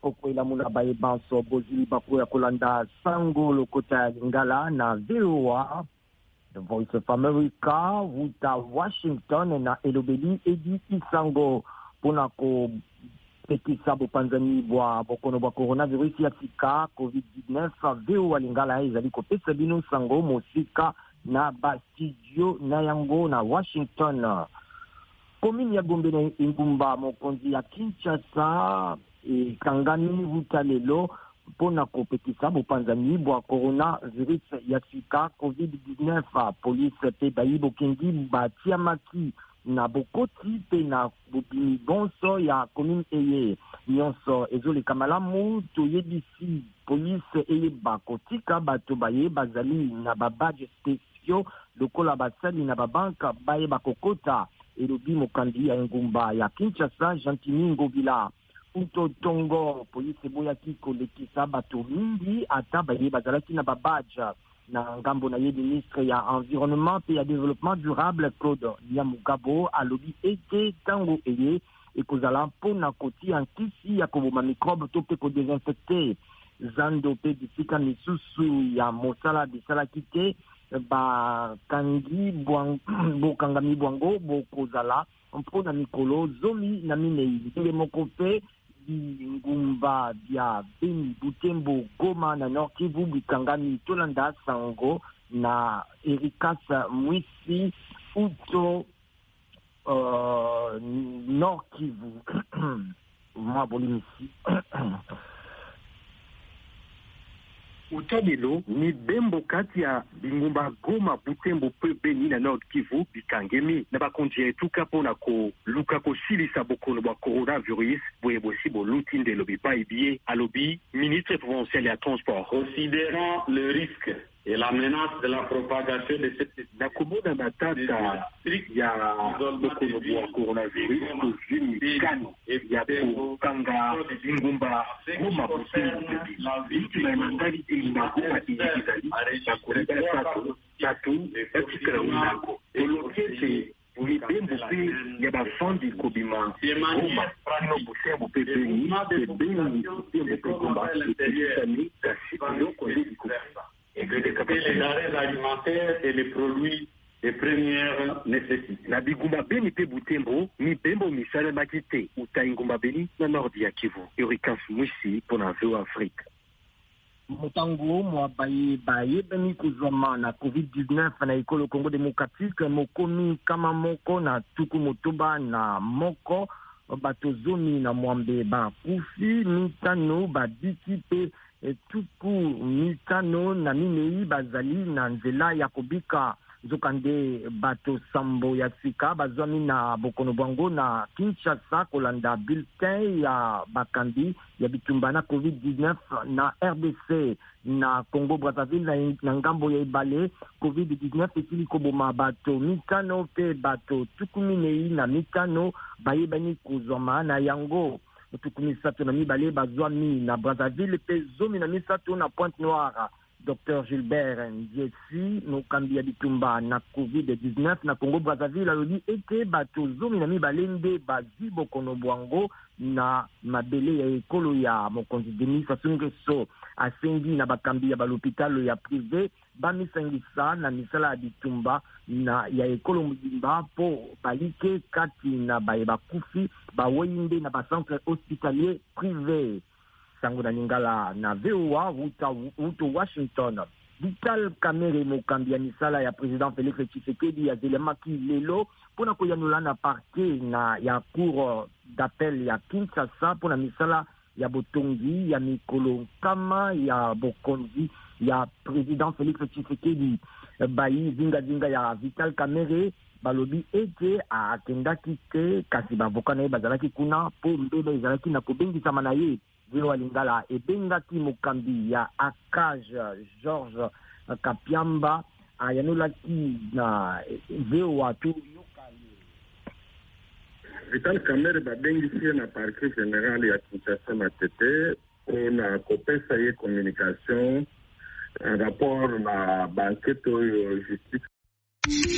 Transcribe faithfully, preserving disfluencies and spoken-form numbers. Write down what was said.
kokwela muna baye banso bozili bako ya kolanda sango lokota Lingala na V O A The Voice of America vuta Washington na elobeli edi isango pona ko pekisa bopanzani bwa bokono bwa coronavirus ya sika covid dix-neuf V O A Lingala ezali kopesa bino sango mosika na ba studio na yango na Washington. Komini ya Gombe na Ingumba mokonzi ya Kinshasa e kangani vuta lelo pona kopekisa bopanzani bwa coronavirus ya sika covid dix-neuf. Police pe bayibo kendi batia maki na bokoti pe na bobini bonso ya komini eye nyonso ezoleka malamu toyebisi police eye bakotika bato baye bazali na babadge spesio lokola basali na babanka baye bakokota elobi mokambi ya Ngumba ya Kinshasa Jantini Ngobila. Utotongo police boyaki kolekisa bato mingi ata baye bazalaki na babadge na ngambo na ye ministre ya environnement pe ya développement durable Claude Nyamugabo alobi ete tango eye ekozala mpona kotia nkisi ya koboma microbe to pe kodesinfecte zando pe bisika misusu ya mosala bisalaki te bakangi bokangami bwango bokozala mpona mikolo zomi na minei ndenge moko pe Ngumba bya Beni Butembo Goma na Nord Kivu bikangami tolanda sango na Erikas Mwisi uto uh, Nord Kivu mwa bolimisi Utabilo ni bembo kati ya Bingumba Goma Butembo pe Beni na Nord Kivu bikangemi na bakonji etuka pona ko luka ko silisa bokono bwa coronavirus boye bosibo lutinde lobi pa ibie alobi ministre provincial ya transport considérant le risque et la menace de la propagation de cette na komoda matata ya bokono bwa coronavirus kuzini kano ya kukanga Bingumba Goma Butembo Beni na mandali inagoma inagizali na kurida sato tatu etikala unako olokete ulibembo pe ya bafandi kobima Goma prano Butembo pe Beni pe Beni Butembo pe Goma etikani kasi biloko nde bikokufa et les denrées alimentaires et les produits de première nécessité. Na Bingumba Beni pe Butembo ni bembo misala makite uta Ngumba Beni na Nordi ya Kivu. Erikas Mwisi pona V O A Afrique. Mutango mwa baye baye beni kuzoma na covid dix-neuf na ikolo Congo Démocratique mokomi kama moko na tuku motoba na moko batozomi na mwambe ba kufi mitano badiki pe tuku mitano na minei bazali na nzela ya kobika nzokande bato sambo ya sika bazwami na bokono bwango na Kinshasa kolanda bulletin ya bakandi ya bitumba na covid dix-neuf na R D C na Congo Brazzaville na ngambo ya ibale covid dix-neuf esili koboma bato mitano pe bato tuku minei na mitano bayebani kuzoma na yango tuku misato na mibale bazwami na Brazzaville pe zomi na misato na Pointe Noire. Docteur Gilbert Ndiesi mokambi ya bitumba na covid dix-neuf na Congo Brazzaville alobi ete bato zomi na mibale nde bazi bokono bwango na mabele ya ekolo ya mokonzi Denis Sassou Nguesso asengi na bakambi ya balopitalo ya privé bamisangisa na misala ya bitumba na ya ekolo mudimba po balike kati na baye bakufi bawoyinde na bacentre hospitalier privé. Sango na Lingala na V O A vuta uto Washington. Vital Kamerhe mokambi ya misala ya president Félix Tshisekedi ya zelemaki lelo pona koyanula na parquet na ya cour d'appel ya Kinshasa pona misala ya botongi ya mikolo kama ya bokonzi ya president Félix Tshisekedi. Bayi zinga zinga ya Vital Kamerhe balobi ete akendaki te kasi bavoka na ye bazalaki kuna po mbeba ezalaki na kobengisa na ye. V O A Lingala ebengaki mokambi ya Akaj George Kapiamba ayanolaki na V O A tu Vital Kamerhe babengisi na parquet général ya Kinshasa Matete na kopesa ye communication en rapport na banquete oyo justice